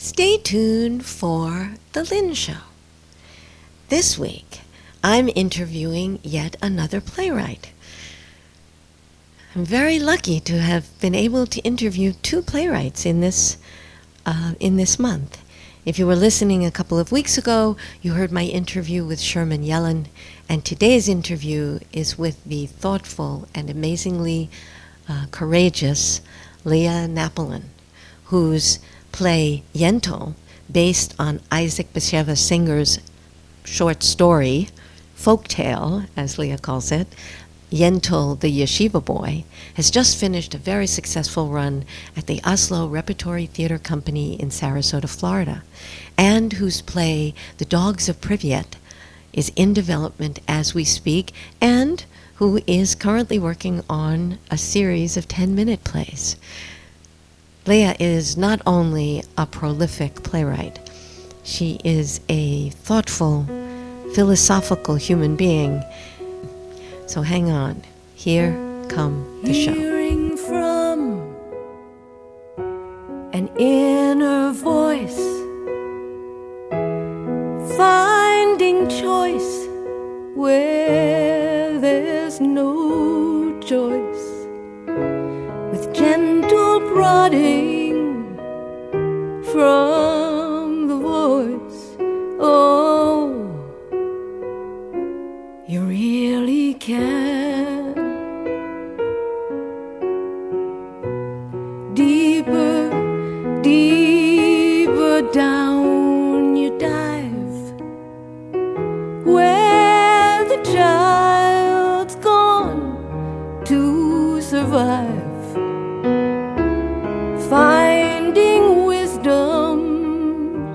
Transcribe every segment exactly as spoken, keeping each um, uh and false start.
Stay tuned for The Lynn Show. This week, I'm interviewing yet another playwright. I'm very lucky to have been able to interview two playwrights in this uh, in this month. If you were listening a couple of weeks ago, you heard my interview with Sherman Yellen, and today's interview is with the thoughtful and amazingly uh, courageous Leah Napoleon, whose play Yentl, based on Isaac Bashevis Singer's short story, folktale, as Leah calls it, Yentl the Yeshiva Boy, has just finished a very successful run at the Oslo Repertory Theater Company in Sarasota, Florida, and whose play The Dogs of Pripyat is in development as we speak, and who is currently working on a series of ten-minute plays. Leah is not only a prolific playwright, she is a thoughtful, philosophical human being. So hang on. Here come the show. Hearing from an inner voice, finding choice where there's no choice, with gentle prodding from the voice. Oh, you really can. Deeper, deeper down you dive, where the child's gone to survive, finding wisdom's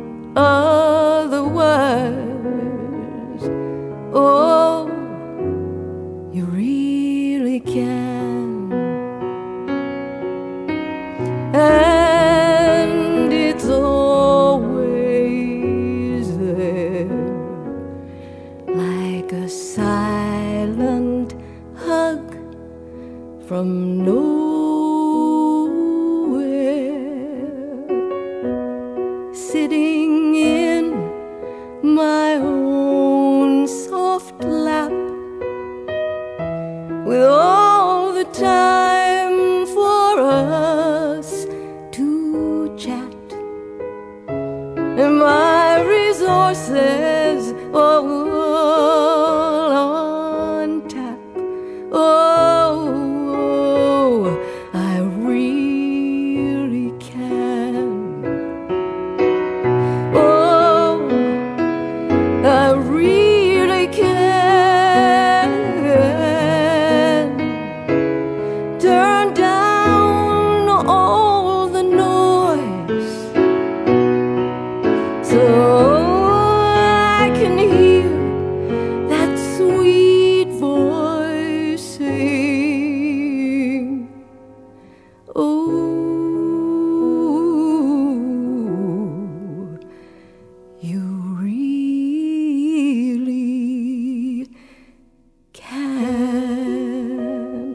otherwise. Oh, you really can. And it's always there, like a silent hug from nowhere, sitting in my own soft lap, with all the time for us to chat, and my resources all on tap. Oh, I really can. Oh, I really can. Turn down all the noise so I can hear that sweet voice sing. Oh, you really can.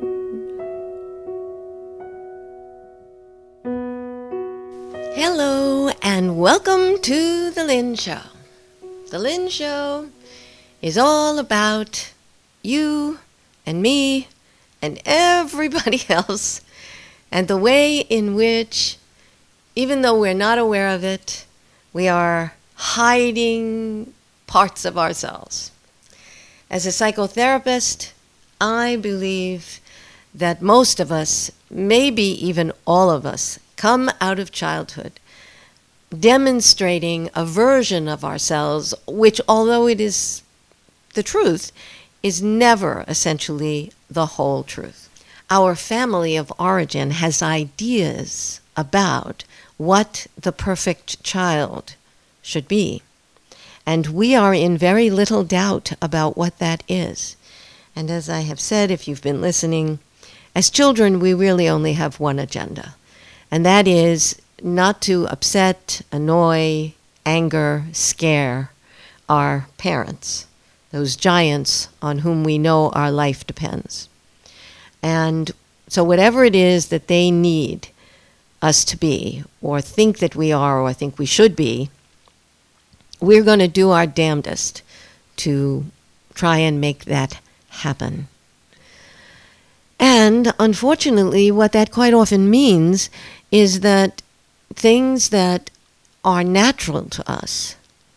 Hello, and welcome to The Lynn Show. The Lynn Show is all about you and me and everybody else, and the way in which, even though we're not aware of it, we are hiding parts of ourselves. As a psychotherapist, I believe that most of us, maybe even all of us, come out of childhood demonstrating a version of ourselves which, although it is the truth, is never essentially the whole truth. Our family of origin has ideas about what the perfect child should be, and we are in very little doubt about what that is. And as I have said, if you've been listening, as children we really only have one agenda, and that is not to upset, annoy, anger, scare our parents, those giants on whom we know our life depends. And so whatever it is that they need us to be, or think that we are, or think we should be, we're going to do our damnedest to try and make that happen. And unfortunately, what that quite often means is that things that are natural to us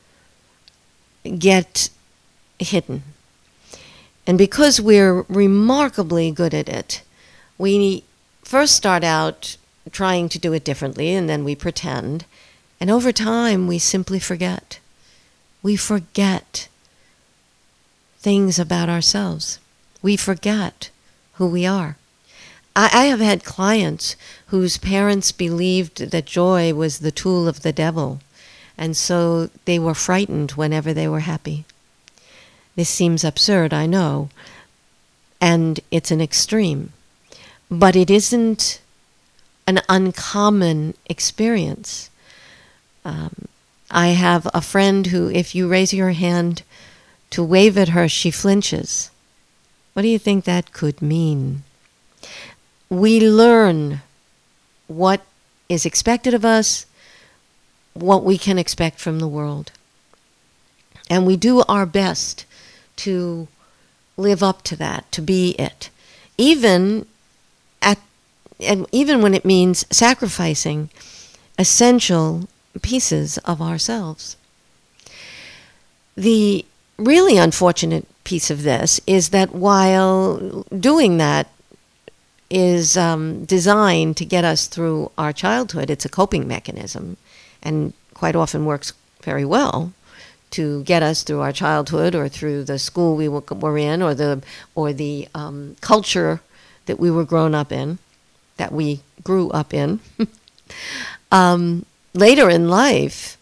get hidden. And because we're remarkably good at it, we first start out trying to do it differently, and then we pretend. And over time, we simply forget. We forget things about ourselves. We forget who we are. I, I have had clients whose parents believed that joy was the tool of the devil, and so they were frightened whenever they were happy. This seems absurd, I know, and it's an extreme, but it isn't an uncommon experience. Um, I have a friend who, if you raise your hand to wave at her, she flinches. What do you think that could mean? We learn what is expected of us, what we can expect from the world. And we do our best to live up to that, to be it. Even at and even when it means sacrificing essential pieces of ourselves. The really unfortunate piece of this is that while doing that is um, designed to get us through our childhood, it's a coping mechanism, and quite often works very well to get us through our childhood, or through the school we were in, or the or the um, culture that we were grown up in, that we grew up in. um, later in life,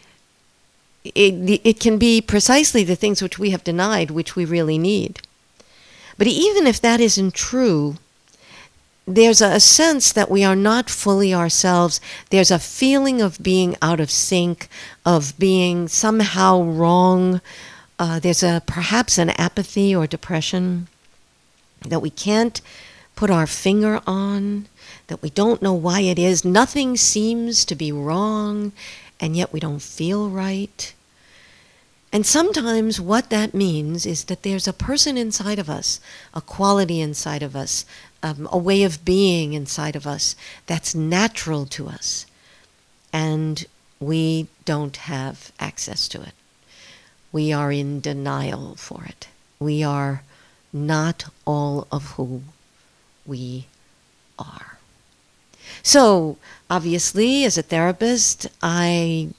it, it can be precisely the things which we have denied which we really need. But even if that isn't true, there's a sense that we are not fully ourselves. There's a feeling of being out of sync, of being somehow wrong. Uh, there's a perhaps an apathy or depression that we can't put our finger on, that we don't know why it is. Nothing seems to be wrong, and yet we don't feel right. And sometimes what that means is that there's a person inside of us, a quality inside of us, um, a way of being inside of us that's natural to us, and we don't have access to it. We are in denial for it. We are not all of who we are. So, obviously, as a therapist, I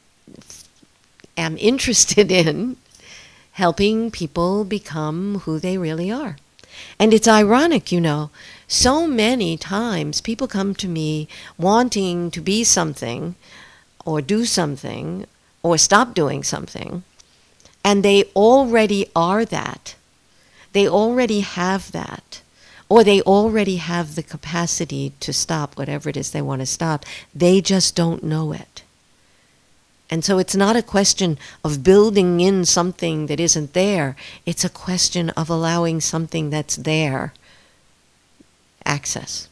am interested in helping people become who they really are. And it's ironic, you know, so many times people come to me wanting to be something, or do something, or stop doing something, and they already are that. They already have that. Or they already have the capacity to stop whatever it is they want to stop. They just don't know it. And so it's not a question of building in something that isn't there. It's a question of allowing something that's there access.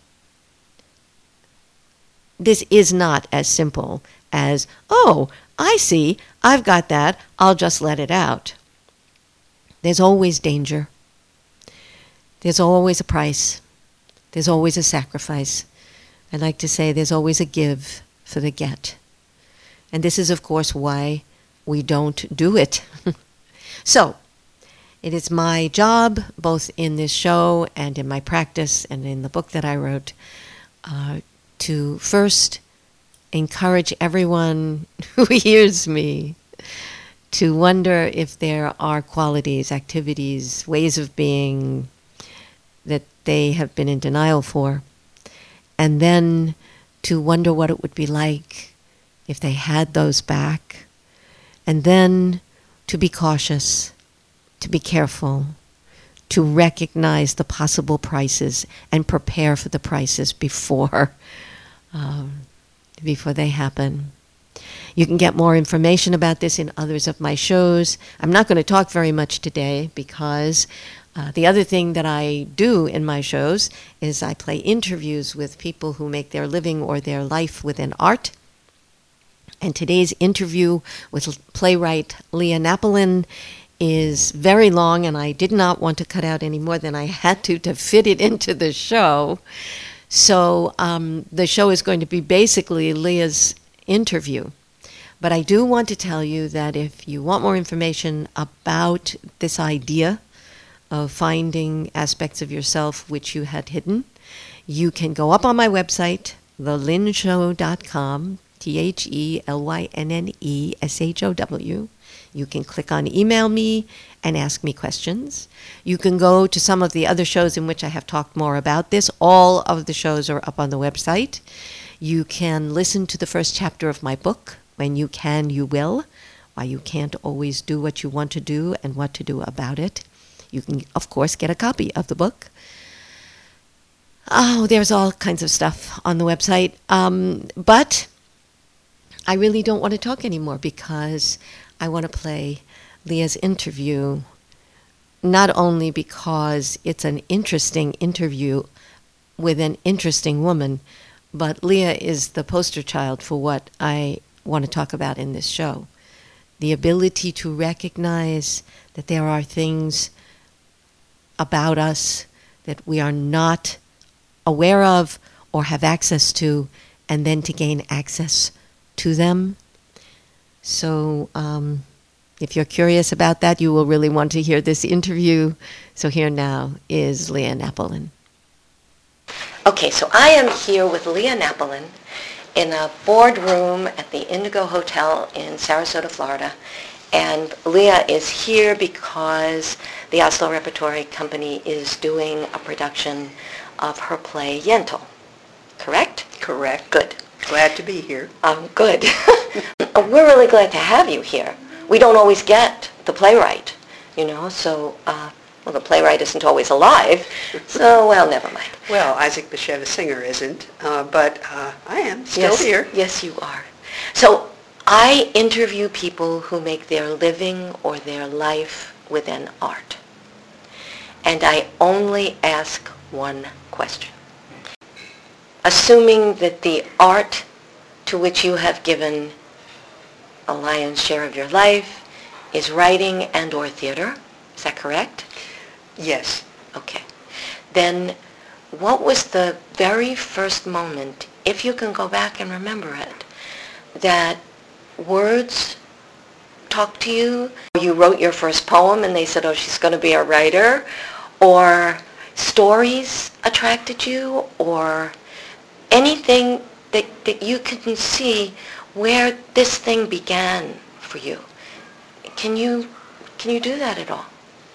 This is not as simple as, oh, I see, I've got that, I'll just let it out. There's always danger. There's always a price. There's always a sacrifice. I like to say there's always a give for the get. And this is, of course, why we don't do it. So, it is my job, both in this show and in my practice and in the book that I wrote, uh, to first encourage everyone who hears me to wonder if there are qualities, activities, ways of being that they have been in denial for, and then to wonder what it would be like if they had those back, and then to be cautious, to be careful, to recognize the possible prices and prepare for the prices before, um, before they happen. You can get more information about this in others of my shows. I'm not going to talk very much today because Uh, the other thing that I do in my shows is I play interviews with people who make their living or their life within art. And today's interview with playwright Leah Napolin is very long, and I did not want to cut out any more than I had to to fit it into the show. So um, the show is going to be basically Leah's interview. But I do want to tell you that if you want more information about this idea of finding aspects of yourself which you had hidden, you can go up on my website, the lynn show dot com, T H E L Y N N E S H O W. You can click on Email Me and ask me questions. You can go to some of the other shows in which I have talked more about this. All of the shows are up on the website. You can listen to the first chapter of my book, When You Can, You Will, Why You Can't Always Do What You Want to Do and What to Do About It. You can, of course, get a copy of the book. Oh, there's all kinds of stuff on the website. Um, but I really don't want to talk anymore because I want to play Leah's interview, not only because it's an interesting interview with an interesting woman, but Leah is the poster child for what I want to talk about in this show. The ability to recognize that there are things about us that we are not aware of or have access to, and then to gain access to them. So um, if you're curious about that, you will really want to hear this interview. So here now is Leah Napolin. Okay, so I am here with Leah Napolin in a boardroom at the Indigo Hotel in Sarasota, Florida. And Leah is here because the Oslo Repertory Company is doing a production of her play Yentl. Correct? Correct. Good. Glad to be here. Um, good. We're really glad to have you here. We don't always get the playwright, you know, so, uh, well, the playwright isn't always alive, so, well, never mind. Well, Isaac Bashevis Singer isn't, uh, but uh, I am still yes, here. Yes, you are. So I interview people who make their living or their life within art. And I only ask one question. Assuming that the art to which you have given a lion's share of your life is writing and or theater, is that correct? Yes. Okay. Then what was the very first moment, if you can go back and remember it, that words talked to you? You wrote your first poem and they said, oh, she's going to be a writer, or stories attracted you, or anything that, that you can see where this thing began for you. Can you can you do that at all?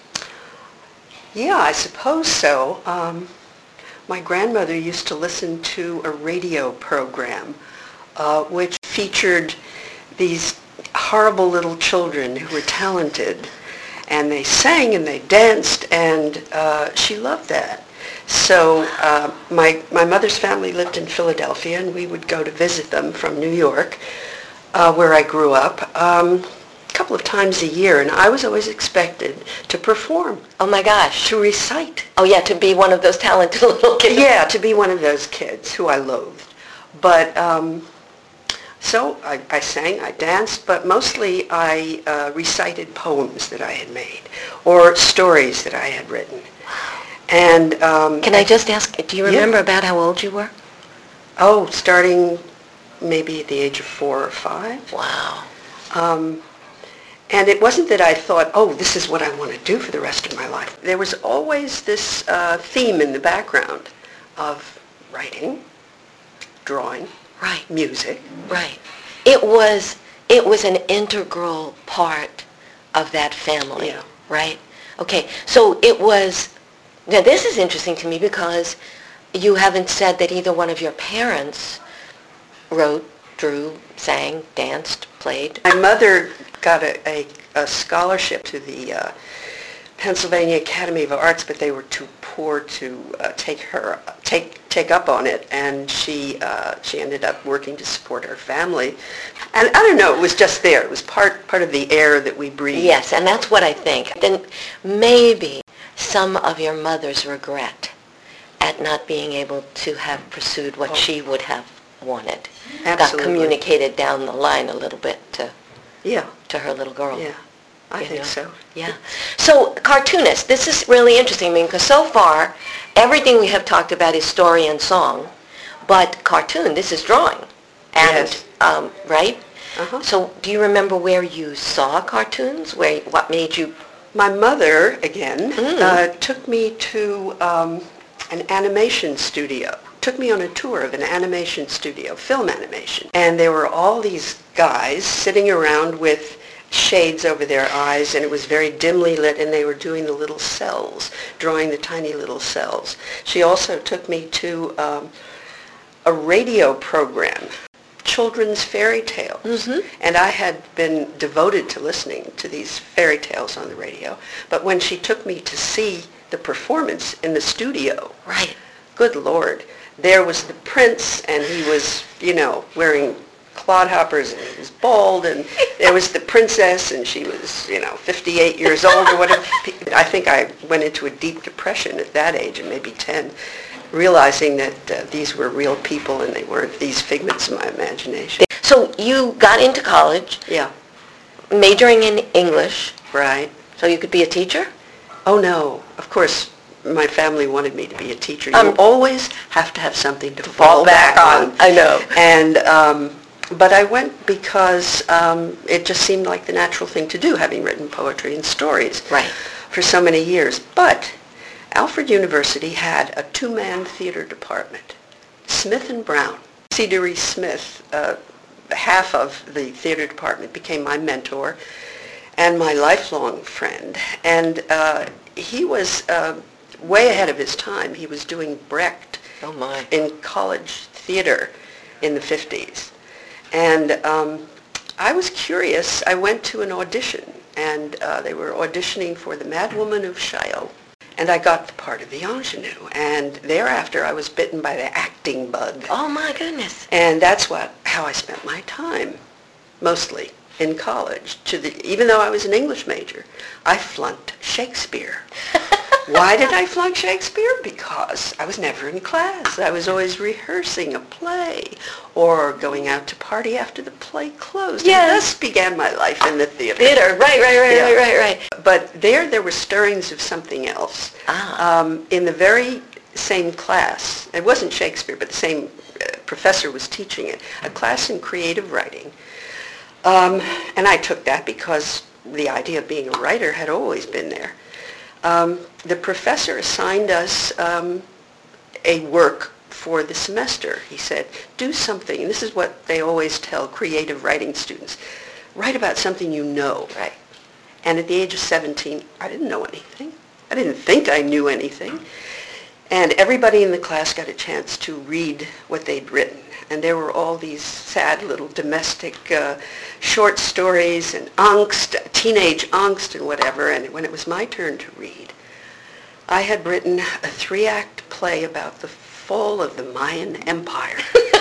Yeah, I suppose so. Um, my grandmother used to listen to a radio program uh, which featured these horrible little children who were talented, and they sang and they danced, and uh, she loved that. So uh, my, my mother's family lived in Philadelphia, and we would go to visit them from New York, uh, where I grew up, um, a couple of times a year, and I was always expected to perform. Oh my gosh. To recite. Oh yeah, to be one of those talented little kids. Yeah, to be one of those kids who I loathed. But um, so I, I sang, I danced, but mostly I uh, recited poems that I had made or stories that I had written. And um, can I just ask, do you remember yeah. about how old you were? Oh, starting maybe at the age of four or five. Wow. Um, and it wasn't that I thought, oh, this is what I want to do for the rest of my life. There was always this uh, theme in the background of writing, drawing, right, music. Right. It was it was an integral part of that family, yeah. right? Okay, so it was. Now this is interesting to me because you haven't said that either one of your parents wrote, drew, sang, danced, played. My mother got a, a, a scholarship to the uh, Pennsylvania Academy of Arts, but they were too poor to uh, take her take take up on it, and she uh, she ended up working to support her family. And I don't know, it was just there. It was part part of the air that we breathe. Yes, and that's what I think. Then maybe some of your mother's regret at not being able to have pursued what Oh. she would have wanted? Absolutely. Got communicated down the line a little bit to, Yeah, to her little girl. yeah, I You think know? so. Yeah. So, cartoonist, this is really interesting. I mean, because so far, everything we have talked about is story and song, but cartoon, this is drawing. And, Yes. um, right? Uh-huh. So, do you remember where you saw cartoons? Where, what made you... My mother, again, Mm. uh, took me to um, an animation studio, took me on a tour of an animation studio, film animation. And there were all these guys sitting around with shades over their eyes, and it was very dimly lit, and they were doing the little cells, drawing the tiny little cells. She also took me to um, a radio program, children's fairy tales. Mhm. And I had been devoted to listening to these fairy tales on the radio. But when she took me to see the performance in the studio, Right. good Lord, there was the prince, and he was, you know, wearing clodhoppers, and he was bald, and there was the princess, and she was, you know, fifty-eight years old or whatever. I think I went into a deep depression at that age, and maybe ten, realizing that uh, these were real people and they weren't these figments of my imagination. So, you got into college, Yeah, majoring in English, right. so you could be a teacher? Oh, no. Of course, my family wanted me to be a teacher. You Um, always have to have something to fall, back, on. I know. And, um, but I went because um, it just seemed like the natural thing to do, having written poetry and stories Right. for so many years. But Alfred University had a two-man theater department, Smith and Brown. C. Dewey Smith, uh, half of the theater department, became my mentor and my lifelong friend. And uh, he was uh, way ahead of his time. He was doing Brecht Oh, my. in college theater in the fifties. And um, I was curious. I went to an audition, and uh, they were auditioning for The Madwoman of Chaillot. And I got the part of the ingenue. And thereafter, I was bitten by the acting bug. Oh, my goodness. And that's what how I spent my time, mostly in college. To the, even though I was an English major, I flunked Shakespeare. Why did I flunk Shakespeare? Because I was never in class. I was always rehearsing a play or going out to party after the play closed. Yes. And thus began my life in the theater. Theater, right, right, right, Yeah. right, right, right. But there, there were stirrings of something else. Ah. Um, in the very same class, it wasn't Shakespeare, but the same uh, professor was teaching it, a class in creative writing. Um, and I took that because the idea of being a writer had always been there. Um, the professor assigned us um, a work for the semester. He said, do something, and this is what they always tell creative writing students, write about something you know. Right. And at the age of seventeen, I didn't know anything. I didn't think I knew anything. And everybody in the class got a chance to read what they'd written. And there were all these sad little domestic uh, short stories and angst, teenage angst and whatever. And when it was my turn to read, I had written a three-act play about the fall of the Mayan Empire.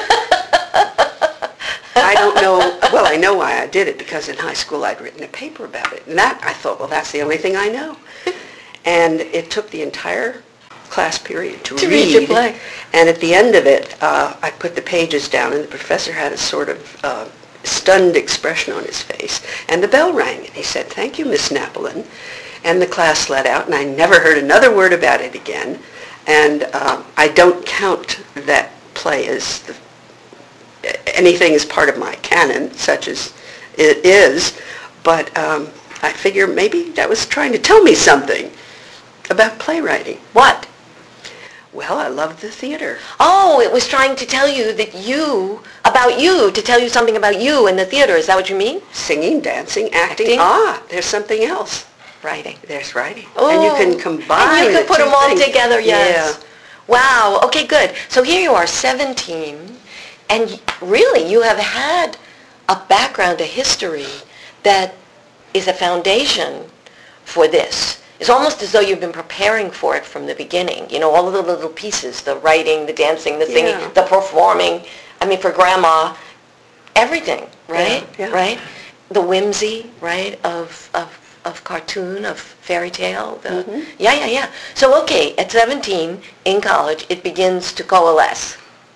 I don't know, well, I know why I did it, because in high school I'd written a paper about it. And that, I thought, well, that's the only thing I know. And it took the entire class period to, To read. read your play. And at the end of it, uh, I put the pages down, and the professor had a sort of uh, stunned expression on his face. And the bell rang, and he said, thank you, Miss Napolin. And the class let out, and I never heard another word about it again. And uh, I don't count that play as the, anything as part of my canon, such as it is, but um, I figure maybe that was trying to tell me something about playwriting. What? Well, I loved the theater. Oh, it was trying to tell you that you, about you, to tell you something about you in the theater. Is that what you mean? Singing, dancing, acting. Acting? Ah, there's something else. Writing. There's writing. Oh, and you can combine and you can the put two them all things. together, yes. Yeah. Wow, okay, good. So here you are, seventeen, and y- really you have had a background, a history that is a foundation for this. It's almost as though you've been preparing for it from the beginning. You know, all of the little pieces, the writing, the dancing, the singing, Yeah. the performing. I mean, for Grandma, everything, right? Yeah, yeah. Right? The whimsy, right, of, of, of cartoon, of fairy tale? The, Mhm. Yeah, yeah, yeah. So, okay, at seventeen, in college, it begins to coalesce.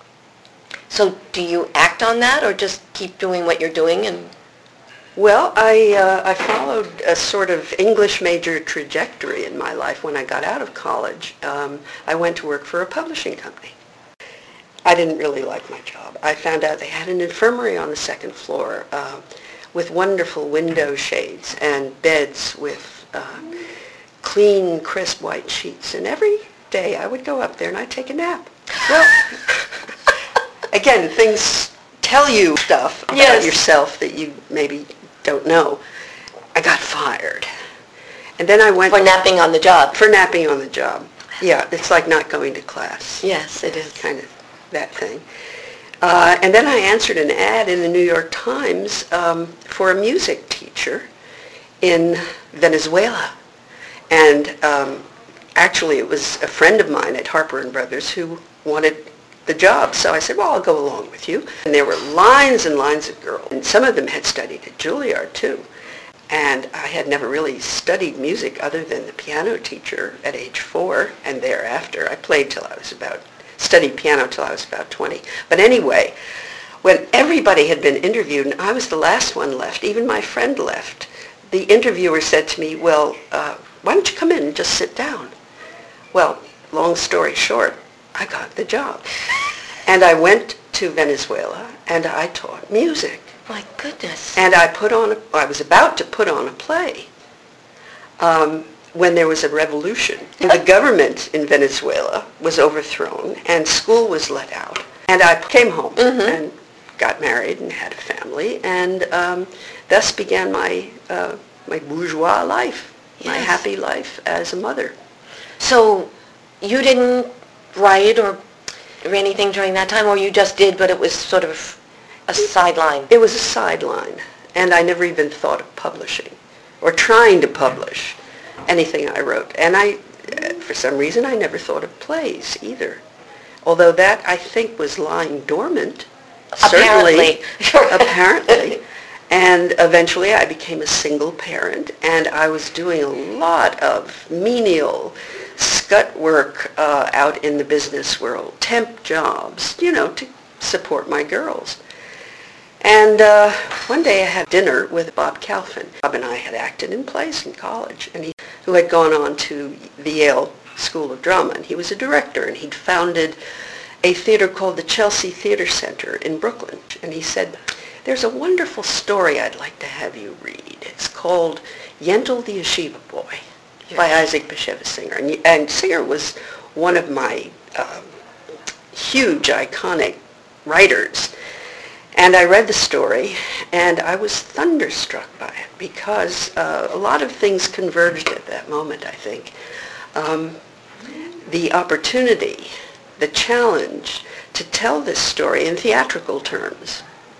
So do you act on that or just keep doing what you're doing? And Well, I, uh, I followed a sort of English major trajectory in my life when I got out of college. Um, I went to work for a publishing company. I didn't really like my job. I found out they had an infirmary on the second floor uh, with wonderful window shades and beds with uh, clean, crisp white sheets. And every day I would go up there and I'd take a nap. Well, again, things tell you stuff about Yes. yourself that you maybe don't know. I got fired. And then I went... for napping on the job? For napping on the job. Yeah, it's like not going to class. Yes, it is. Kind of that thing. Uh, and then I answered an ad in the New York Times um, for a music teacher in Venezuela. And um, actually it was a friend of mine at Harper and Brothers who wanted the job. So I said, well, I'll go along with you. And there were lines and lines of girls. And some of them had studied at Juilliard too. And I had never really studied music other than the piano teacher at age four and thereafter. I played till I was about, studied piano till I was about twenty. But anyway, when everybody had been interviewed and I was the last one left, even my friend left, the interviewer said to me, well, uh, why don't you come in and just sit down? Well, long story short, I got the job. And I went to Venezuela and I taught music. My goodness. And I put on, a, I was about to put on a play um, when there was a revolution. The government in Venezuela was overthrown and school was let out. And I came home Mm-hmm. and got married and had a family and um, thus began my, uh, my bourgeois life, my Yes. happy life as a mother. So you didn't write or, or anything during that time, or you just did, but it was sort of a sideline? It was a sideline, and I never even thought of publishing or trying to publish anything I wrote. And I, uh, for some reason, I never thought of plays either. Although that, I think, was lying dormant. Apparently. Certainly. Apparently. And eventually I became a single parent, and I was doing a lot of menial scut work uh, out in the business world, temp jobs, you know, to support my girls. And uh, one day I had dinner with Bob Kalfin. Bob and I had acted in plays in college, and he, who had gone on to the Yale School of Drama, and he was a director, and he'd founded a theater called the Chelsea Theater Center in Brooklyn. And he said, there's a wonderful story I'd like to have you read. It's called Yentl the Yeshiva Boy by Isaac Bashevis Singer. And, and Singer was one of my um, huge, iconic writers. And I read the story, and I was thunderstruck by it because uh, a lot of things converged at that moment, I think. Um, the opportunity, the challenge to tell this story in theatrical terms.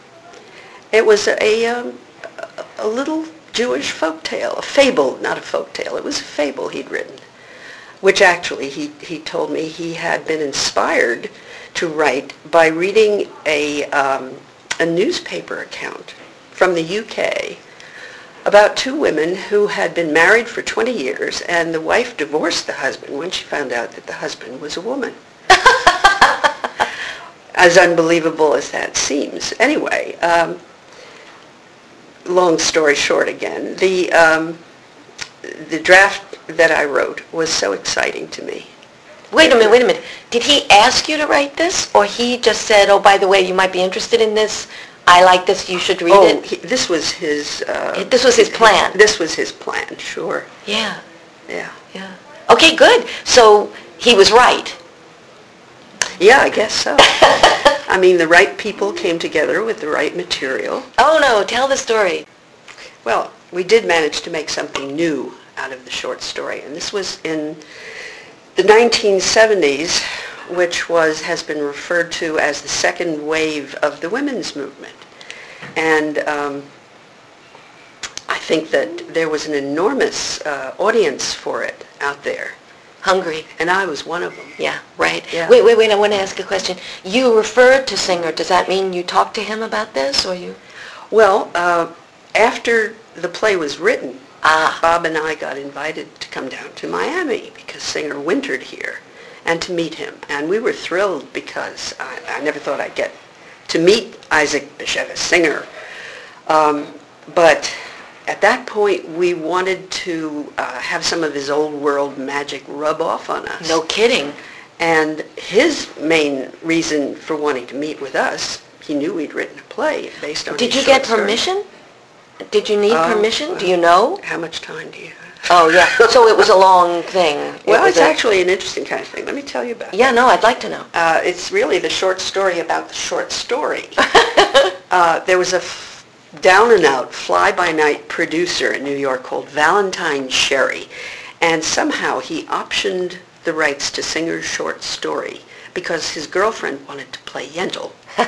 It was a, um, a little Jewish folk tale, a fable, not a folk tale. It was a fable he'd written, which actually he, he told me he had been inspired to write by reading a, um, a newspaper account from the U K about two women who had been married for twenty years, and the wife divorced the husband when she found out that the husband was a woman. As unbelievable as that seems. Anyway, um, long story short again, the, um, the draft that I wrote was so exciting to me. Wait a minute, wait a minute. Did he ask you to write this, or he just said, oh, by the way, you might be interested in this. I like this, you should read Oh, it? he, this was his... Uh, This was his plan? This was his plan, sure. Yeah, Yeah. yeah. Okay, good. So he was right. Yeah, I guess so. I mean, the right people came together with the right material. Oh, no, tell the story. Well, we did manage to make something new out of the short story, and this was in the nineteen seventies, which was has been referred to as the second wave of the women's movement. And um, I think that there was an enormous uh, audience for it out there, Hungry. and I was one of them. Yeah, right. Yeah. Wait, wait, wait, I want to ask a question. You referred to Singer. Does that mean you talked to him about this, or you... Well, uh, after the play was written, Ah. Bob and I got invited to come down to Miami because Singer wintered here and to meet him. And we were thrilled because I, I never thought I'd get to meet Isaac Bashevis Singer. Um, but at that point, we wanted to uh, have some of his old world magic rub off on us. No kidding. And his main reason for wanting to meet with us, he knew we'd written a play based on Did his you get short story. permission? Did you need Uh, permission? Do you know? How much time do you have? Oh, yeah. So it was a long thing. It Well, was it's a- actually an interesting kind of thing. Let me tell you about it. Yeah, no, I'd like to know. Uh, it's really the short story about the short story. uh, there was a f- down-and-out, fly-by-night producer in New York called Valentine Sherry, and somehow he optioned the rights to Singer's short story because his girlfriend wanted to play Yentl.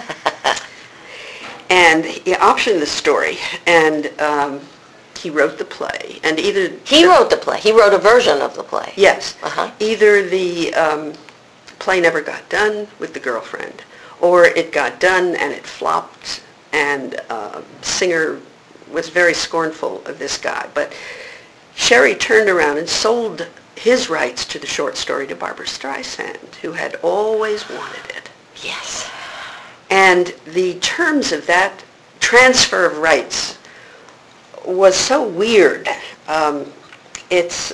And he optioned the story, and um, he wrote the play. And either He wrote the play. He wrote a version of the play. Yes. Uh-huh. Either the um, play never got done with the girlfriend, or it got done and it flopped, and uh, Singer was very scornful of this guy. But Sherry turned around and sold his rights to the short story to Barbra Streisand, who had always wanted it. Yes. And the terms of that transfer of rights was so weird. Um, it's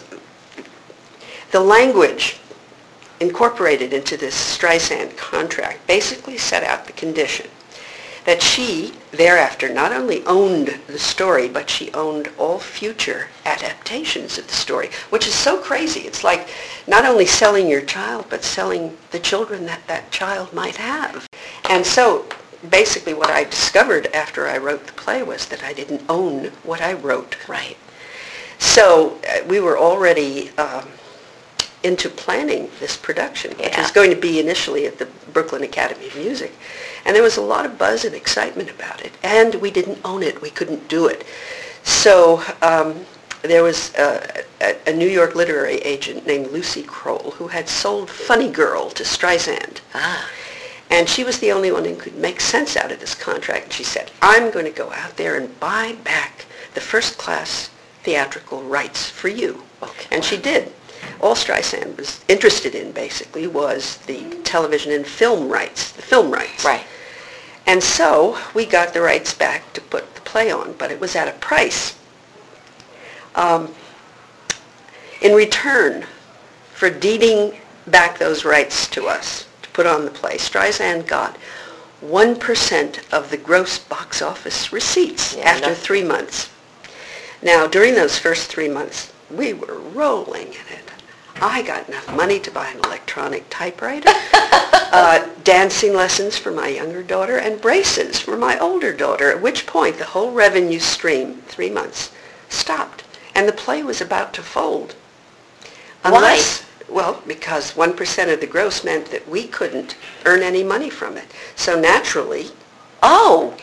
the language incorporated into this Streisand contract basically set out the condition that she thereafter not only owned the story, but she owned all future adaptations of the story, which is so crazy. It's like not only selling your child, but selling the children that that child might have. And so basically what I discovered after I wrote the play was that I didn't own what I wrote. Right. So uh, we were already um, into planning this production, which Yeah. was going to be initially at the Brooklyn Academy of Music. And there was a lot of buzz and excitement about it. And we didn't own it. We couldn't do it. So um, there was a, a, a New York literary agent named Lucy Kroll who had sold Funny Girl to Streisand. Ah. And she was the only one who could make sense out of this contract. And she said, I'm going to go out there and buy back the first-class theatrical rights for you. Okay. And she did. All Streisand was interested in, basically, was the television and film rights, the film rights. Right. And so we got the rights back to put the play on, but it was at a price. Um, in return for deeding back those rights to us to put on the play, Streisand got one percent of the gross box office receipts Yeah, after no- three months. Now, during those first three months, we were rolling in it. I got enough money to buy an electronic typewriter, uh, dancing lessons for my younger daughter, and braces for my older daughter, at which point the whole revenue stream, three months, stopped. And the play was about to fold. Unless, well, because one percent of the gross meant that we couldn't earn any money from it. So naturally, Oh.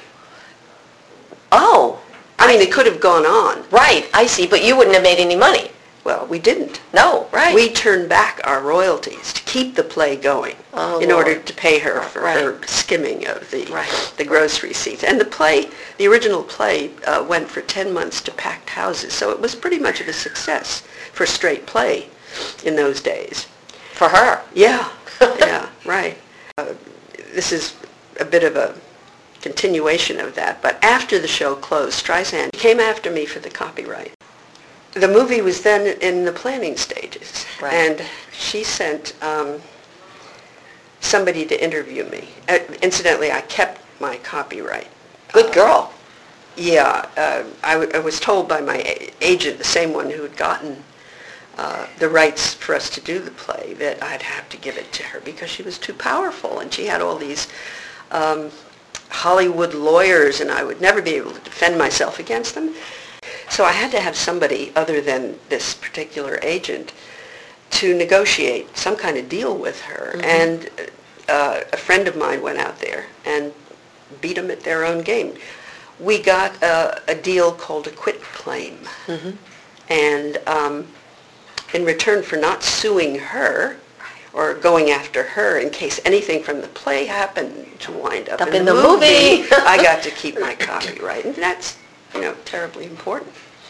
Oh. I mean, it could have gone on. Right. I see. But you wouldn't have made any money. Well, we didn't. No. Right. We turned back our royalties to keep the play going Oh, in Lord. order to pay her for Right. her skimming of the Right. the gross receipts. And the play, the original play, uh, went for ten months to packed houses, so it was pretty much of a success for straight play in those days. For her. Yeah, yeah, right. Uh, this is a bit of a continuation of that, but after the show closed, Streisand came after me for the copyright. The movie was then in the planning stages, Right. and she sent um, somebody to interview me. Uh, incidentally, I kept my copyright. Good girl. Yeah, uh, I, w- I was told by my a- agent, the same one who had gotten uh, the rights for us to do the play, that I'd have to give it to her because she was too powerful, and she had all these um, Hollywood lawyers, and I would never be able to defend myself against them. So I had to have somebody other than this particular agent to negotiate some kind of deal with her. Mm-hmm. And uh, a friend of mine went out there and beat them at their own game. We got a, a deal called a quit claim. Mm-hmm. And um, in return for not suing her or going after her in case anything from the play happened to wind up, Up in, in the, the movie, movie. I got to keep my copyright. And that's, you know, terribly important.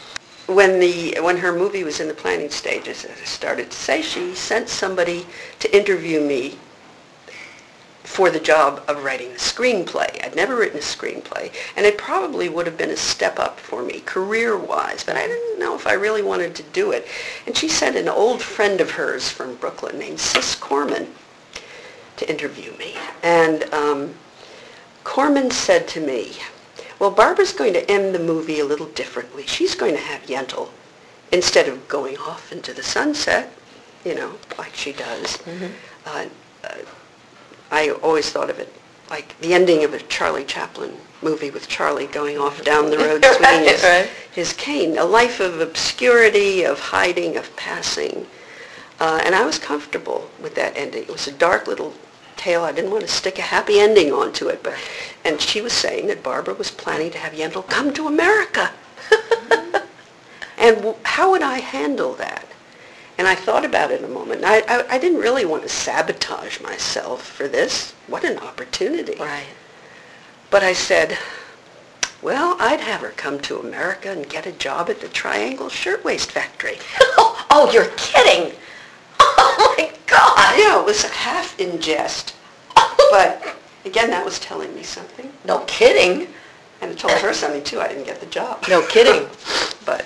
when the when her movie was in the planning stages, as I started to say, she sent somebody to interview me for the job of writing the screenplay. I'd never written a screenplay, and it probably would have been a step up for me career-wise, but I didn't know if I really wanted to do it. And she sent an old friend of hers from Brooklyn named Sis Corman to interview me. And um, Corman said to me, well, Barbara's going to end the movie a little differently. She's going to have Yentl, instead of going off into the sunset, you know, like she does. Mm-hmm. uh, uh, I always thought of it like the ending of a Charlie Chaplin movie with Charlie going off down the road swinging right, his, right. his cane. A life of obscurity, of hiding, of passing. Uh, and I was comfortable with that ending. It was a dark little tale. I didn't want to stick a happy ending onto it. But, and she was saying that Barbara was planning to have Yentl come to America. And w- how would I handle that? And I thought about it a moment. I, I, I didn't really want to sabotage myself for this. What an opportunity. Right. But I said, well, I'd have her come to America and get a job at the Triangle Shirtwaist Factory. oh, oh, you're kidding. Oh, my God. You know, it was half in jest. But, again, that was telling me something. No kidding. And it told her something, too. I didn't get the job. No kidding. But...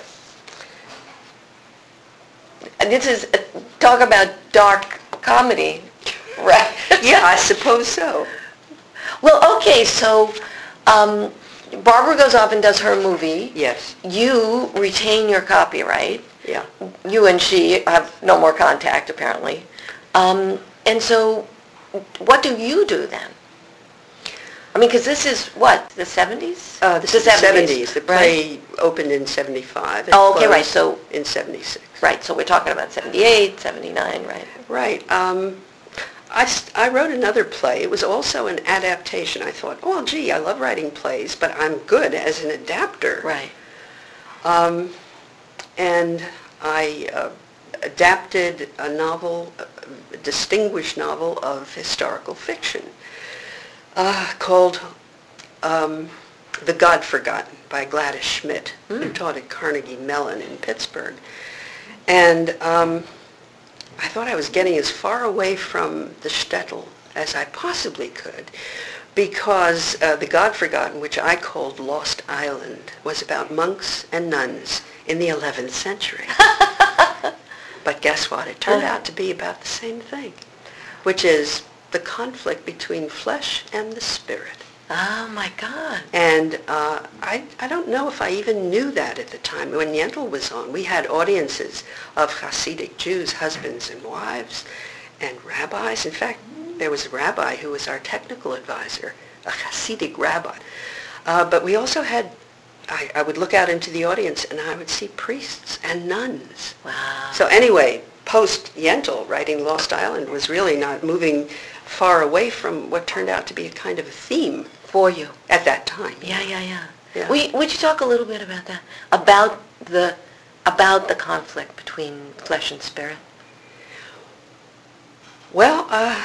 And this is, uh, talk about dark comedy, right? Yeah, I suppose so. Well, okay, so um, Barbara goes off and does her movie. Yes. You retain your copyright. Yeah. You and she have no more contact, apparently. Um, and so what do you do then? I mean, because this is, what, the seventies? Uh, this the is the seventies. The play right? opened in seventy-five. It Oh, okay, right, closed so... in seventy-six. Right, so we're talking about seventy-eight, seventy-nine, right? Right. Um, I, st- I wrote another play. It was also an adaptation. I thought, oh, gee, I love writing plays, but I'm good as an adapter. Right. Um, and I uh, adapted a novel, a distinguished novel of historical fiction uh, called um, The God Forgotten by Gladys Schmidt, mm. who taught at Carnegie Mellon in Pittsburgh. And um, I thought I was getting as far away from the shtetl as I possibly could, because uh, The God Forgotten, which I called Lost Island, was about monks and nuns in the eleventh century. But guess what? It turned out to be about the same thing, which is the conflict between flesh and the spirit. Oh, my God. And uh, I, I don't know if I even knew that at the time. When Yentl was on, we had audiences of Hasidic Jews, husbands and wives, and rabbis. In fact, there was a rabbi who was our technical advisor, a Hasidic rabbi. Uh, but we also had, I, I would look out into the audience and I would see priests and nuns. Wow. So anyway, post-Yentl, writing Lost Island was really not moving far away from what turned out to be a kind of a theme For you. at that time. Yeah, yeah, yeah. Yeah. Would, would you talk a little bit about that? About the about the conflict between flesh and spirit? Well, uh,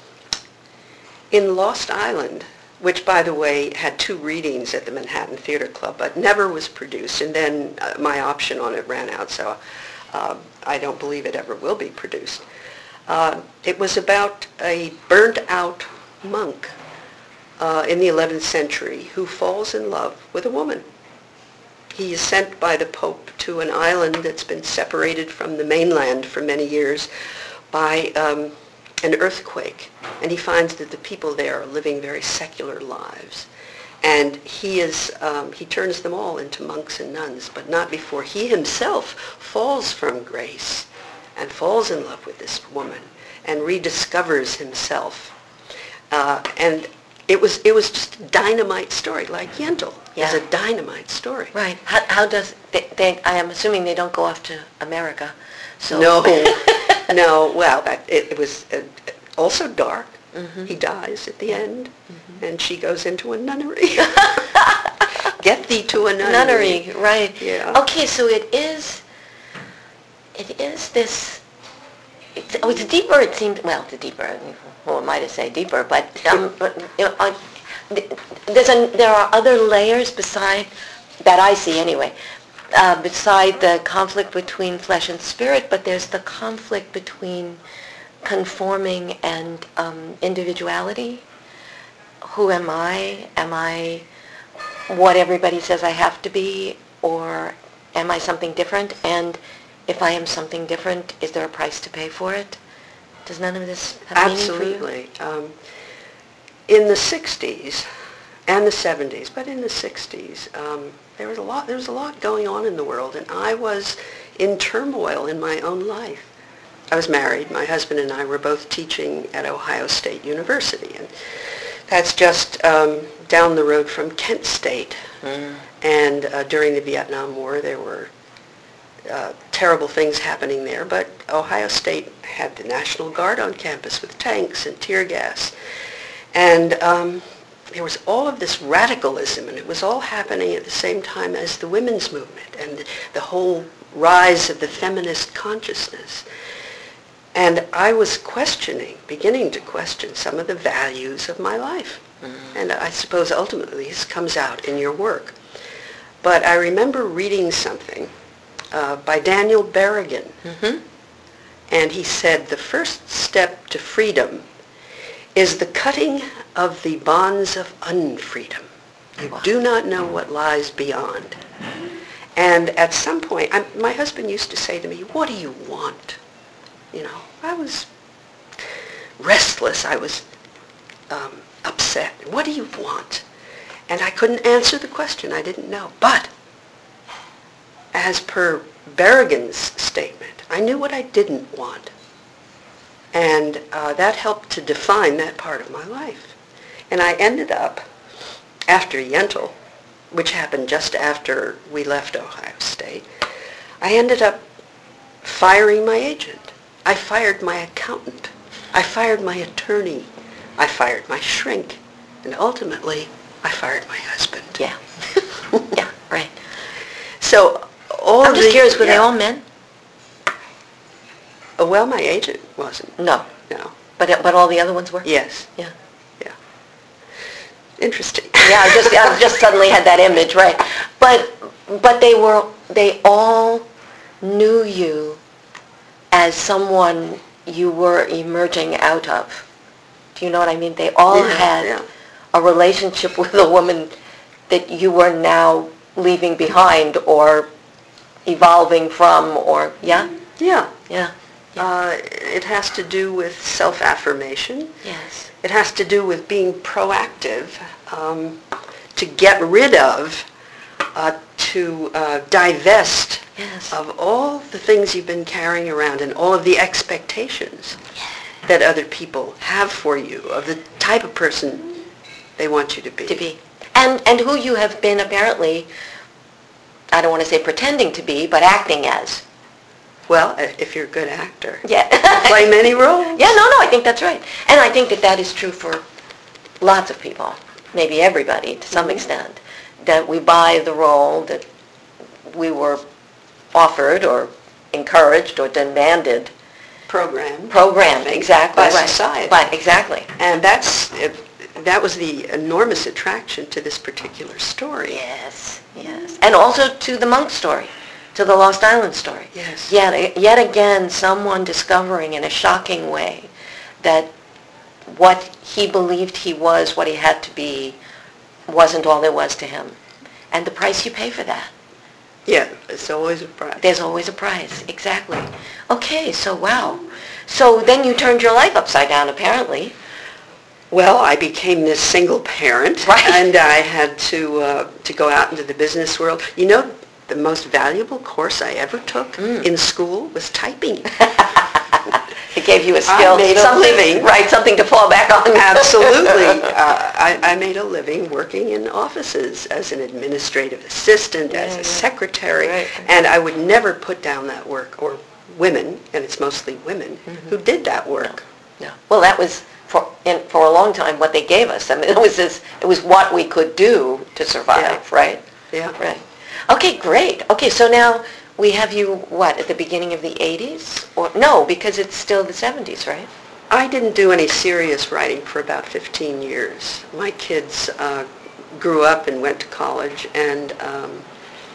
in Lost Island, which, by the way, had two readings at the Manhattan Theater Club, but never was produced, and then uh, my option on it ran out, so uh, I don't believe it ever will be produced. Uh, it was about a burnt-out monk uh, in the eleventh century who falls in love with a woman. He is sent by the Pope to an island that's been separated from the mainland for many years by um, an earthquake, and he finds that the people there are living very secular lives. And he is um, he turns them all into monks and nuns, but not before he himself falls from grace and falls in love with this woman and rediscovers himself. Uh, and it was it was just a dynamite story, like Yentl Yeah. is a dynamite story. Right. How, how does they, they? I am assuming they don't go off to America. So No, no. Well, that, it, it was uh, also dark. Mm-hmm. He dies at the Yeah. end, mm-hmm. and she goes into a nunnery. Get thee to a nunnery. Nunnery, right? Yeah. Okay, so it is. It is this. It's, oh, it's deeper. It seems. Well, it's deeper. Who am I to say deeper? But um, but, you know, I, there's a, there are other layers beside that I see anyway. uh, beside the conflict between flesh and spirit, but there's the conflict between conforming and um, individuality. Who am I? Am I what everybody says I have to be, or am I something different? And if I am something different, is there a price to pay for it? Does none of this have meaning for you? Absolutely. Um, in the sixties and the seventies, but in the sixties, um, there was a lot. There was a lot going on in the world, and I was in turmoil in my own life. I was married. My husband and I were both teaching at Ohio State University, and that's just um, down the road from Kent State. Mm. And uh, during the Vietnam War, there were uh, terrible things happening there, but Ohio State had the National Guard on campus with tanks and tear gas. And um, there was all of this radicalism, and it was all happening at the same time as the women's movement and the whole rise of the feminist consciousness. And I was questioning, beginning to question some of the values of my life. Mm-hmm. And I suppose ultimately this comes out in your work. But I remember reading something uh, by Daniel Berrigan. Mm-hmm. And he said, the first step to freedom is the cutting of the bonds of unfreedom. You wow. do not know what lies beyond. And at some point, I'm, my husband used to say to me, what do you want? You know, I was restless. I was um, upset. What do you want? And I couldn't answer the question. I didn't know. But as per Berrigan's statement, I knew what I didn't want. And uh, that helped to define that part of my life. And I ended up, after Yentl, which happened just after we left Ohio State, I ended up firing my agent. I fired my accountant. I fired my attorney. I fired my shrink. And ultimately, I fired my husband. Yeah. Yeah, right. So all I'm just the, curious, were yeah. they all men? Oh, well, my agent wasn't. No. No. But but all the other ones were? Yes. Yeah. Yeah. Interesting. Yeah, I just I just suddenly had that image, right? But but they were they all knew you as someone you were emerging out of. Do you know what I mean? They all yeah, had yeah. a relationship with a woman that you were now leaving behind or evolving from, or yeah? Yeah. Yeah. Yeah. Uh, it has to do with self-affirmation. Yes. It has to do with being proactive, um, to get rid of, uh, to uh, divest Yes. of all the things you've been carrying around and all of the expectations yes. that other people have for you, of the type of person they want you to be. To be. And, and who you have been apparently, I don't want to say pretending to be, but acting as. Well, if you're a good actor, yeah. you play many roles. Yeah, no, no, I think that's right. And I think that that is true for lots of people, maybe everybody to some mm-hmm. extent, that we buy the role that we were offered or encouraged or demanded. Programmed. Programmed, exactly. By right. society. Right, exactly. And that's, it, that was the enormous attraction to this particular story. Yes, yes. And also to the monk story. To the Lost Island story. Yes. Yet, yet again, someone discovering in a shocking way that what he believed he was, what he had to be, wasn't all there was to him. And the price you pay for that. Yeah, it's always a price. There's always a price, exactly. Okay, so wow. So then you turned your life upside down, apparently. Well, I became this single parent, right. and I had to uh, to go out into the business world. You know, the most valuable course I ever took mm. in school was typing. It gave you a skill. I made a something, living. Right, something to fall back on. Absolutely. uh, I, I made a living working in offices as an administrative assistant, yeah, as a yeah. secretary, right. and I would never put down that work, or women, and it's mostly women, mm-hmm. who did that work. No. no. Well, that was, for in, for a long time, what they gave us. I mean, it was this, it was what we could do to survive, yeah. right? Yeah. Right. Okay, great. Okay, so now we have you, what, at the beginning of the eighties? Or no, because it's still the seventies, right? I didn't do any serious writing for about fifteen years. My kids uh, grew up and went to college, and um,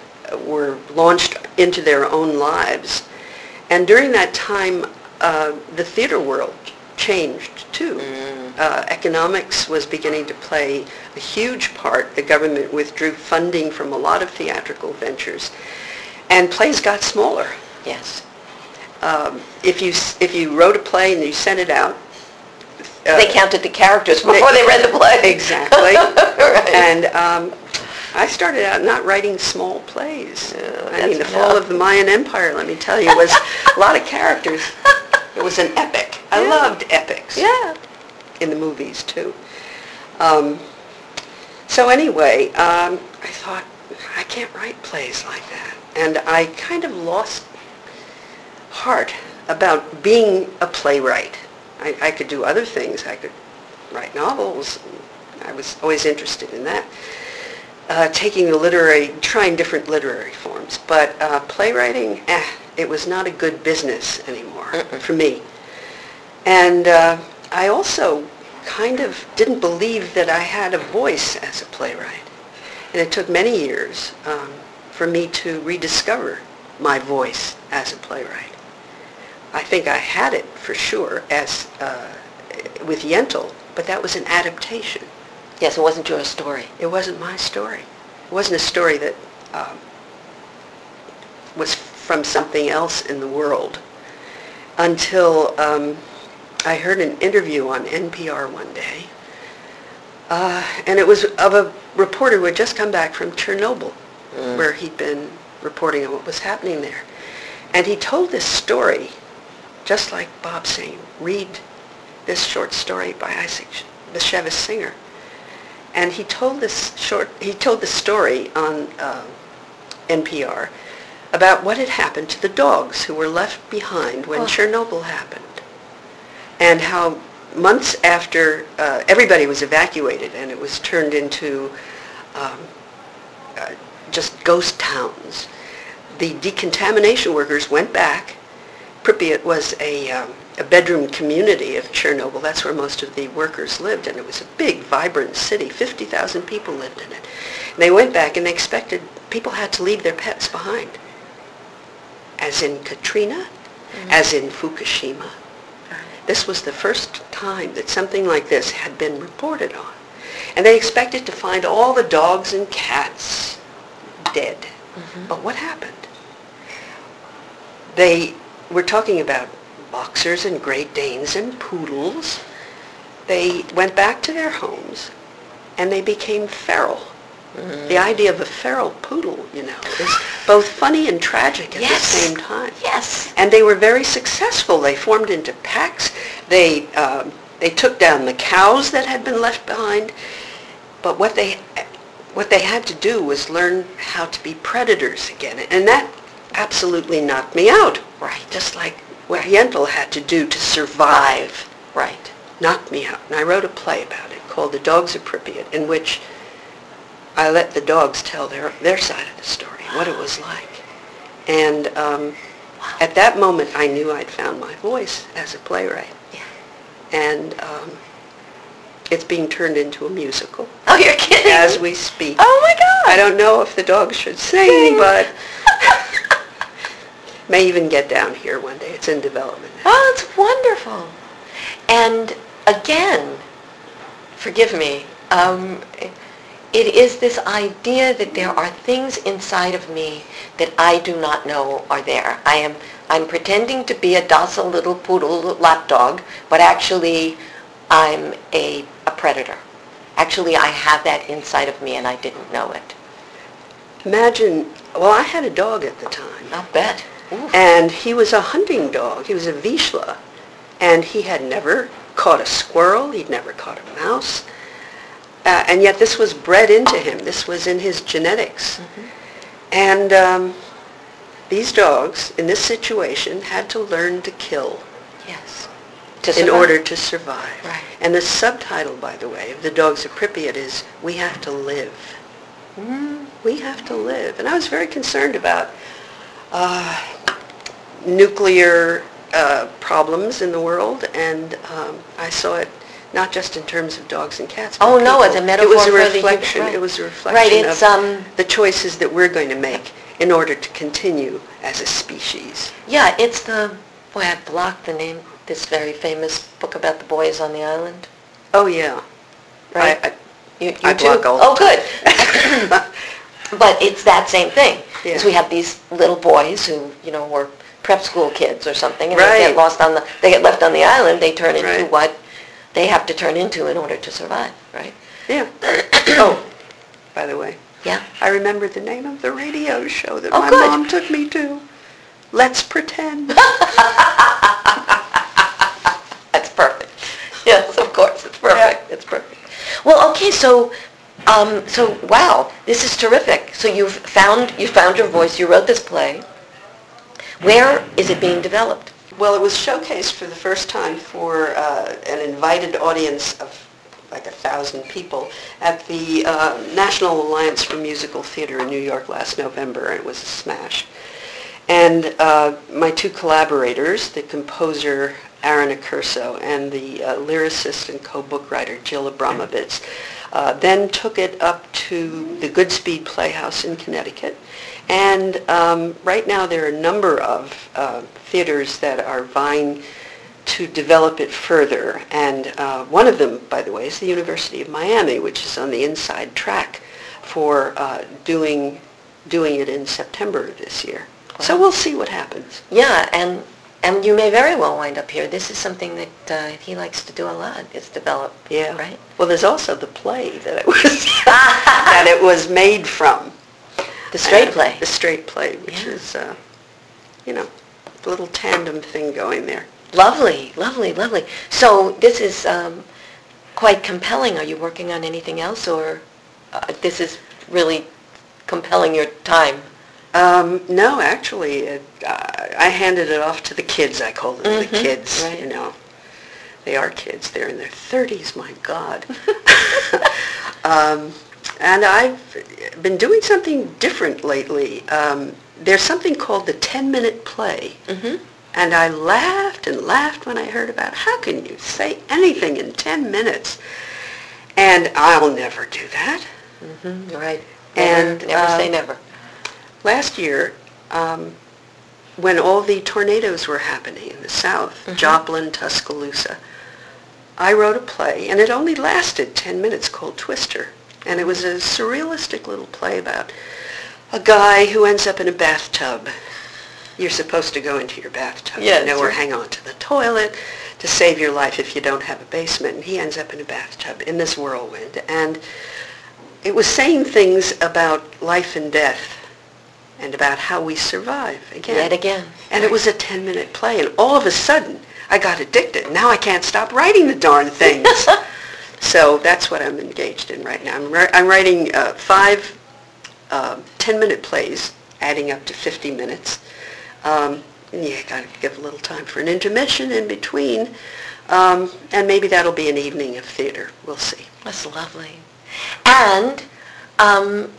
were launched into their own lives. And during that time, uh, the theater world changed too. Mm. Uh, economics was beginning to play a huge part. The government withdrew funding from a lot of theatrical ventures, and plays got smaller. Yes. Um, if you if you wrote a play and you sent it out, uh, they counted the characters before they, they read the play. Exactly. Right. And um, I started out not writing small plays. Oh, I mean, the fall of the Mayan Empire, let me tell you, was a lot of characters. It was an epic. I yeah. loved epics. Yeah. In the movies, too. Um, so anyway, um, I thought, I can't write plays like that. And I kind of lost heart about being a playwright. I, I could do other things. I could write novels. I was always interested in that. Uh, taking the literary, trying different literary forms. But uh, playwriting, eh, it was not a good business anymore Mm-mm. for me. And uh, I also kind of didn't believe that I had a voice as a playwright. And it took many years um, for me to rediscover my voice as a playwright. I think I had it for sure as uh, with Yentl, but that was an adaptation. Yes, it wasn't your story. It wasn't my story. It wasn't a story that um, was from something else in the world until um, I heard an interview on N P R one day, uh, and it was of a reporter who had just come back from Chernobyl, mm. where he'd been reporting on what was happening there. And he told this story, just like Bob saying, read this short story by Isaac Bashevis Singer. And he told this short, he told the story on uh, N P R about what had happened to the dogs who were left behind when oh. Chernobyl happened. And how months after uh, everybody was evacuated and it was turned into um, uh, just ghost towns, the decontamination workers went back. Pripyat was a, um, a bedroom community of Chernobyl. That's where most of the workers lived, and it was a big, vibrant city. fifty thousand people lived in it. And they went back and they expected people had to leave their pets behind, as in Katrina, mm-hmm. as in Fukushima. This was the first time that something like this had been reported on. And they expected to find all the dogs and cats dead. Mm-hmm. But what happened? They were talking about boxers and Great Danes and poodles. They went back to their homes and they became feral. Mm-hmm. The idea of a feral poodle, you know, is both funny and tragic at yes. the same time. Yes. And they were very successful. They formed into packs. They um, they took down the cows that had been left behind. But what they what they had to do was learn how to be predators again, and that absolutely knocked me out. Right. Just like what Yentl had to do to survive. Right. Knocked me out. And I wrote a play about it called The Dogs of Pripyat, in which I let the dogs tell their, their side of the story, what it was like. And um, at that moment, I knew I'd found my voice as a playwright. Yeah. And um, it's being turned into a musical. Oh, you're kidding? As we speak. Oh, my God. I don't know if the dogs should sing, sing. but may even get down here one day. It's in development now. Oh, it's wonderful. And again, forgive me, um, it is this idea that there are things inside of me that I do not know are there. I am, I'm pretending to be a docile little poodle lapdog, but actually I'm a, a predator. Actually, I have that inside of me and I didn't know it. Imagine, well, I had a dog at the time. I'll bet. Ooh. And he was a hunting dog. He was a Vizsla. And he had never caught a squirrel. He'd never caught a mouse. Uh, and yet this was bred into him. This was in his genetics. Mm-hmm. And um, these dogs, in this situation, had to learn to kill. Yes. To in order to survive. Right. And the subtitle, by the way, of The Dogs of Pripyat is, We Have to Live. Mm. We have to live. And I was very concerned about uh, nuclear uh, problems in the world, and um, I saw it not just in terms of dogs and cats. Oh, no, people. as a metaphor It was a for reflection. the, right. It was a reflection right, it's, of um, the choices that we're going to make in order to continue as a species. Yeah, it's the, boy, I blocked the name, this very famous book about the boys on the island. Oh, yeah. Right? I, I, You, you I too? block all Oh, the good. time. But it's that same thing. Yeah. Because we have these little boys who, you know, were prep school kids or something, and Right. they get lost on the, they get left on the island, they turn into Right. what they have to turn into in order to survive, right? Yeah. Oh, by the way, Yeah. I remembered the name of the radio show that Oh, my good. mom took me to. Let's Pretend. That's perfect. Yes, of course, it's perfect. Yeah. It's perfect. Well, okay, so, um, so wow, this is terrific. So you've found you found your voice. You wrote this play. Where is it being developed? Well, it was showcased for the first time for uh, an invited audience of like a thousand people at the uh, National Alliance for Musical Theater in New York last November, and it was a smash. And uh, my two collaborators, the composer Aaron Accurso and the uh, lyricist and co-book writer Jill Abramovitz, uh, then took it up to the Goodspeed Playhouse in Connecticut. And um, right now there are a number of uh, theaters that are vying to develop it further. And uh, one of them, by the way, is the University of Miami, which is on the inside track for uh, doing, doing it in September of this year. Wow. So we'll see what happens. Yeah, and and you may very well wind up here. This is something that uh, he likes to do a lot. Is develop. Yeah. Right. Well, there's also the play that it was that it was made from. The straight Uh, play. The straight play, which Yeah. is, uh, you know, a little tandem thing going there. Lovely, lovely, lovely. So this is um, quite compelling. Are you working on anything else, or uh, this is really compelling your time? Um, no, actually, it, uh, I handed it off to the kids. I call them Mhm, the kids. right. You know, they are kids. They're in their thirties. My God. um, and I've been doing something different lately. Um, there's something called the ten-minute play. Mm-hmm. And I laughed and laughed when I heard about it. How can you say anything in ten minutes? And I'll never do that. Mm-hmm. Right. Never, And, never uh, say never. Last year, um, when all the tornadoes were happening in the South, Mhm. Joplin, Tuscaloosa, I wrote a play, and it only lasted ten minutes, called Twister. And it was a surrealistic little play about a guy who ends up in a bathtub. You're supposed to go into your bathtub, Yes, you know, or right. hang on to the toilet to save your life if you don't have a basement. And he ends up in a bathtub in this whirlwind. And it was saying things about life and death and about how we survive again. Yet again. And it was a ten-minute play. And all of a sudden, I got addicted. Now I can't stop writing the darn things. So that's what I'm engaged in right now. I'm, ri- I'm writing uh, five uh, ten-minute plays, adding up to fifty minutes. Um, and you got to give a little time for an intermission in between. Um, and maybe that'll be an evening of theater. We'll see. That's lovely. And um,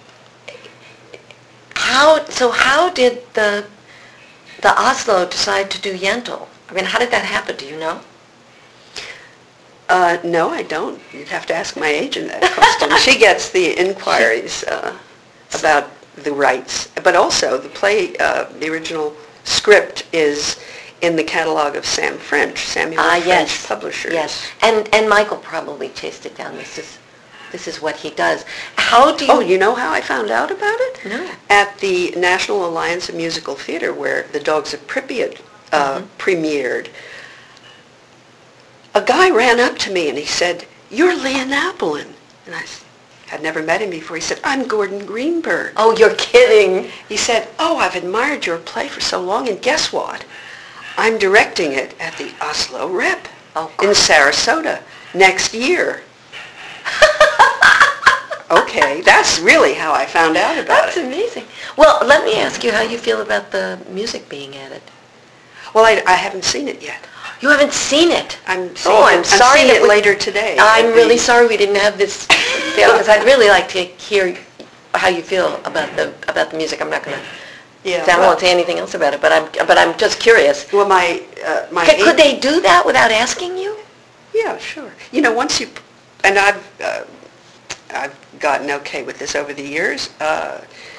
how? So how did the the Oslo decide to do Yentl? I mean, how did that happen? Do you know? Uh, no, I don't. You'd have to ask my agent that question. She gets the inquiries uh, about the rights. But also, the play, uh, the original script is in the catalog of Sam French, Samuel Ah, French yes. Publishers. Yes. And and Michael probably chased it down. This is this is what he does. How do you? Oh, you know how I found out about it? No. At the National Alliance of Musical Theater, where The Dogs of Pripyat uh, Mhm. premiered. A guy ran up to me and he said, "You're Leon Appelin." And I s- had never met him before. He said, "I'm Gordon Greenberg." Oh, you're kidding. He said, "Oh, I've admired your play for so long, and guess what? I'm directing it at the Oslo Rep Oh, in Sarasota next year." Okay, that's really how I found out about That's it. amazing. Well, let me ask you how you feel about the music being added. Well, I, I haven't seen it yet. You haven't seen it. I'm seeing Oh, it, I'm sorry seeing that it we- later today. I'm at really the- sorry we didn't have this because I'd really like to hear how you feel about the about the music. I'm not going to. Yeah, I well, won't say anything else about it, but I'm but I'm just curious. well, my uh, my Could, could ag- they do that without asking you? Yeah, sure. You know, once you, and I've, uh, I've gotten okay with this over the years. Uh,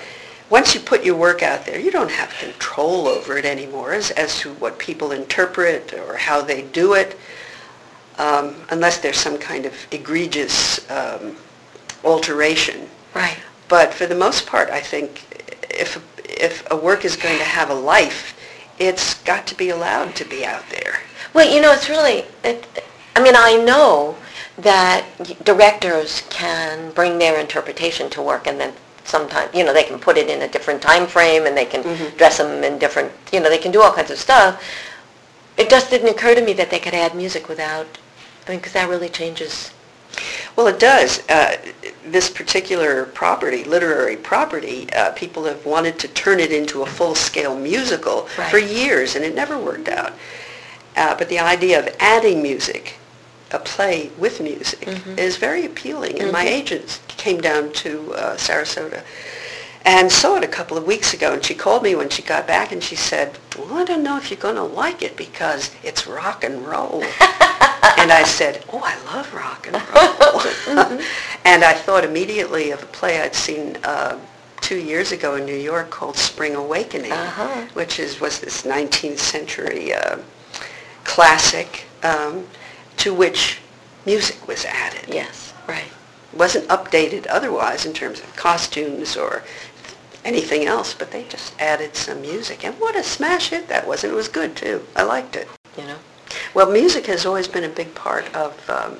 once you put your work out there, you don't have control over it anymore as, as to what people interpret or how they do it, um, unless there's some kind of egregious um, alteration. Right. But for the most part, I think if, if a work is going to have a life, it's got to be allowed to be out there. Well, you know, it's really, it, I mean, I know that directors can bring their interpretation to work, and then sometimes, you know, they can put it in a different time frame, and they can mm-hmm. dress them in different, you know, they can do all kinds of stuff. It just didn't occur to me that they could add music without, I mean, because that really changes. Well, it does. Uh, this particular property, literary property, uh, people have wanted to turn it into a full-scale musical right. for years, and it never worked out. Uh, but the idea of adding music, a play with music, mm-hmm. is very appealing. And mm-hmm. my agent came down to uh, Sarasota and saw it a couple of weeks ago, and she called me when she got back, and she said, well, I don't know if you're going to like it because it's rock and roll. And I said, oh, I love rock and roll. mm-hmm. And I thought immediately of a play I'd seen uh, two years ago in New York called Spring Awakening, uh-huh. which is was this nineteenth century uh, classic um, to which music was added. Yes, right. It wasn't updated otherwise in terms of costumes or anything else, but they just added some music. And what a smash hit that was. And it was good, too. I liked it. You know? Well, music has always been a big part of um,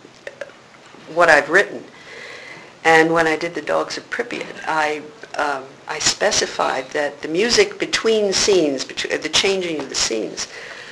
what I've written. And when I did The Dogs of Pripyat, I um, I specified that the music between scenes, between, the changing of the scenes,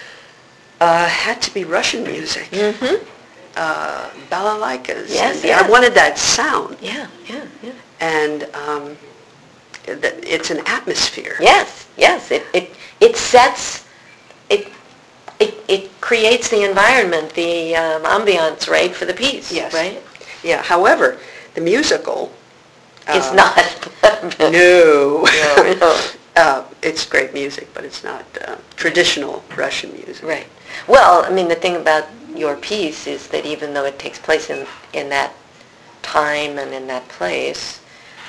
uh, had to be Russian music. Mm-hmm. Uh, balalaikas. Yes, yes. I wanted that sound. Yeah, yeah, yeah. And um, it, it's an atmosphere. Yes, yes. It it it sets it. It, it creates the environment, the um, ambiance, right, for the piece, yes. right? Yeah. However, the musical is uh, not. no. no, no. uh, it's great music, but it's not uh, traditional Russian music. Right. Well, I mean, the thing about your piece is that even though it takes place in in that time and in that place,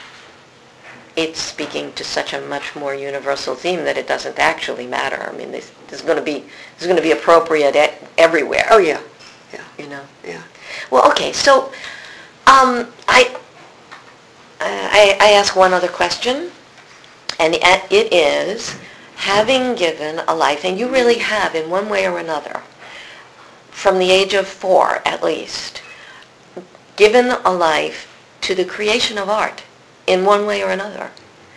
it's speaking to such a much more universal theme that it doesn't actually matter. I mean, this, this is going to be this is going to be appropriate e- everywhere. Oh yeah, yeah. You know. Yeah. Well, okay. So, um, I, I I ask one other question, and it is, having given a life, and you really have in one way or another, from the age of four at least, given a life to the creation of art in one way or another.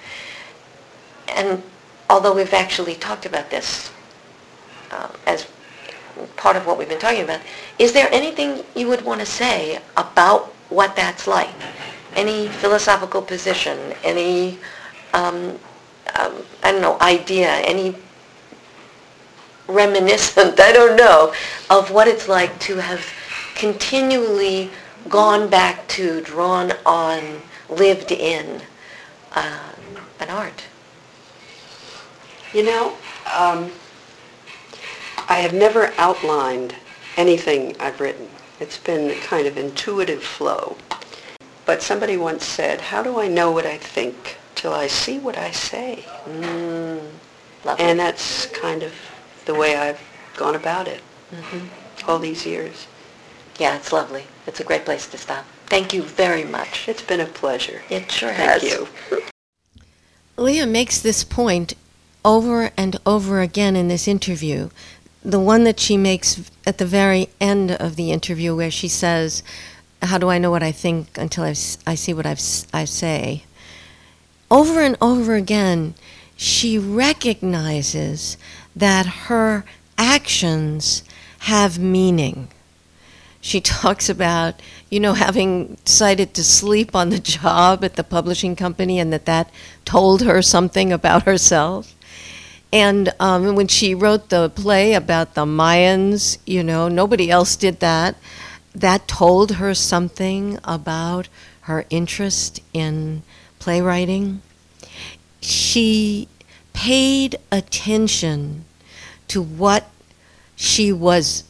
And although we've actually talked about this uh, as part of what we've been talking about, is there anything you would want to say about what that's like? Any philosophical position, any, um, um, I don't know, idea, any reminiscent, I don't know, of what it's like to have continually gone back to, drawn on, lived in uh, an art? You know, um, I have never outlined anything I've written. It's been kind of intuitive flow. But somebody once said, how do I know what I think till I see what I say? Mm, lovely. And that's kind of the way I've gone about it mm-hmm. all these years. Yeah, it's lovely. It's a great place to stop. Thank you very much. It's been a pleasure. It sure Thank has. you. Leah makes this point over and over again in this interview. The one that she makes at the very end of the interview where she says, how do I know what I think until I've, I see what I've, I say? Over and over again, she recognizes that her actions have meaning. She talks about, you know, having decided to sleep on the job at the publishing company and that that told her something about herself. And um, when she wrote the play about the Mayans, you know, nobody else did that. That told her something about her interest in playwriting. She paid attention to what she was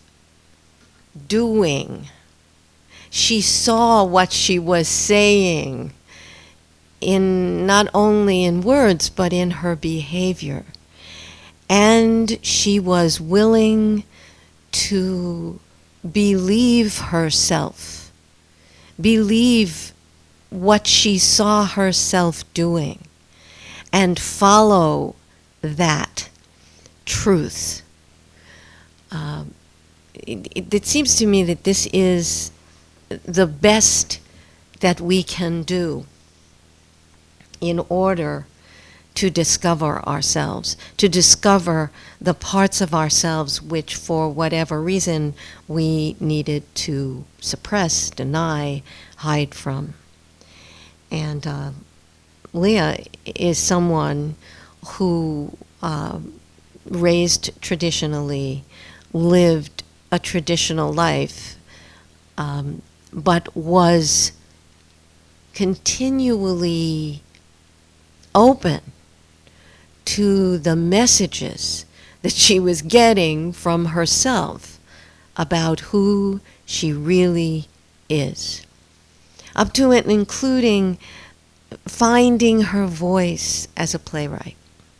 doing. She saw what she was saying. in not only in words, but in her behavior. And she was willing to believe herself, believe what she saw herself doing, and follow that truth. Um, it, it, it seems to me that this is the best that we can do in order to discover ourselves, to discover the parts of ourselves which, for whatever reason, we needed to suppress, deny, hide from. And uh, Leah is someone who uh, raised traditionally, lived a traditional life, um, but was continually open to the messages that she was getting from herself about who she really is. Up to and including finding her voice as a playwright.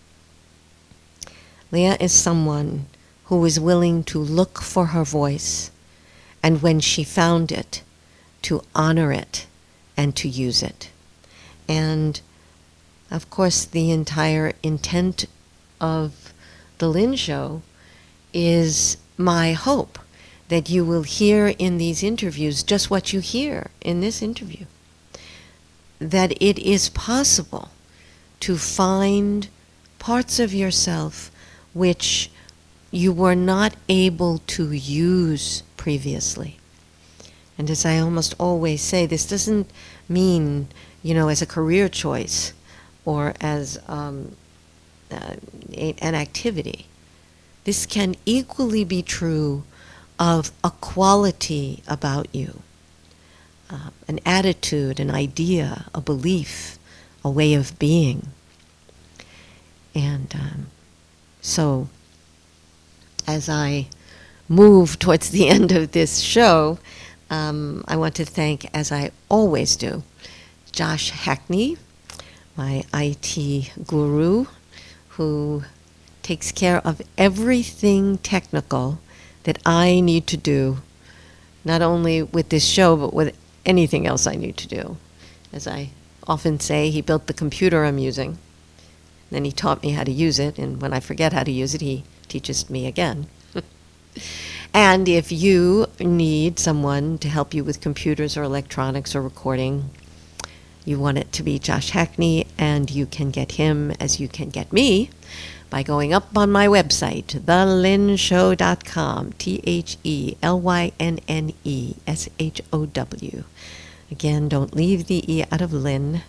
Leah is someone who was willing to look for her voice, and when she found it, to honor it and to use it. And of course, the entire intent of the Lynn Show is my hope that you will hear in these interviews just what you hear in this interview. That it is possible to find parts of yourself which you were not able to use previously. And as I almost always say, this doesn't mean, you know, as a career choice or as um, uh, a, an activity. This can equally be true of a quality about you, uh, an attitude, an idea, a belief, a way of being. And um, so, as I move towards the end of this show, um, I want to thank, as I always do, Josh Hackney, my I T guru, who takes care of everything technical that I need to do, not only with this show, but with anything else I need to do. As I often say, he built the computer I'm using, then he taught me how to use it, and when I forget how to use it, he teaches me again. And if you need someone to help you with computers or electronics or recording, you want it to be Josh Hackney, and you can get him as you can get me by going up on my website, the lynn show dot com, T H E L Y N N E S H O W. Again, don't leave the E out of Lynn.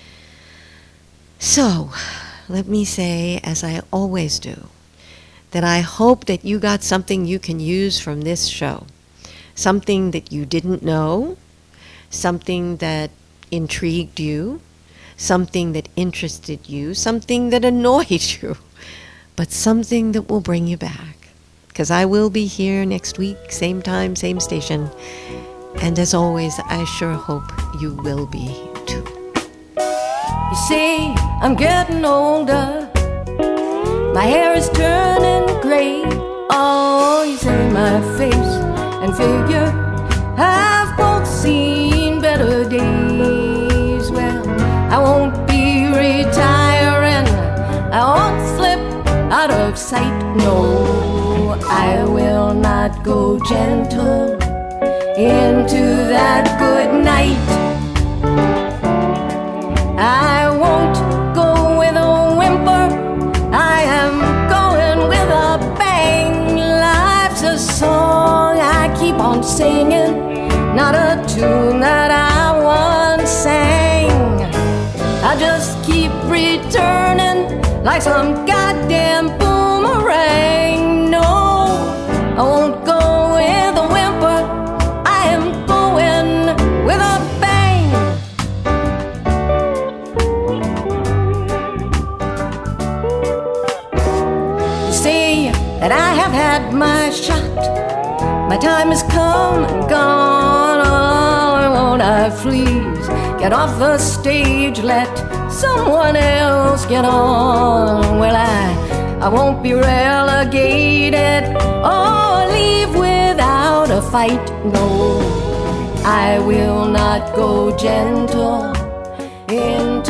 So, let me say, as I always do, that I hope that you got something you can use from this show. Something that you didn't know, something that intrigued you, something that interested you, something that annoyed you, but something that will bring you back. Because I will be here next week, same time, same station. And as always, I sure hope you will be too. You see, I'm getting older. My hair is turning gray. Oh, you say my face and figure have both seen better days. Well, I won't be retiring. I won't slip out of sight. No, I will not go gentle into that good night. I won't go with a whimper. I am going with a bang. Life's a song I keep on singing, not a tune that I once sang. I just keep returning like some goddamn boomerang. No, I won't go with a whimper. I am going with a bang. You see that I have had my shot. My time has come and gone. Oh, won't I please get off the stage, let someone else get on. Well, I, I won't be relegated or leave without a fight. No, I will not go gentle into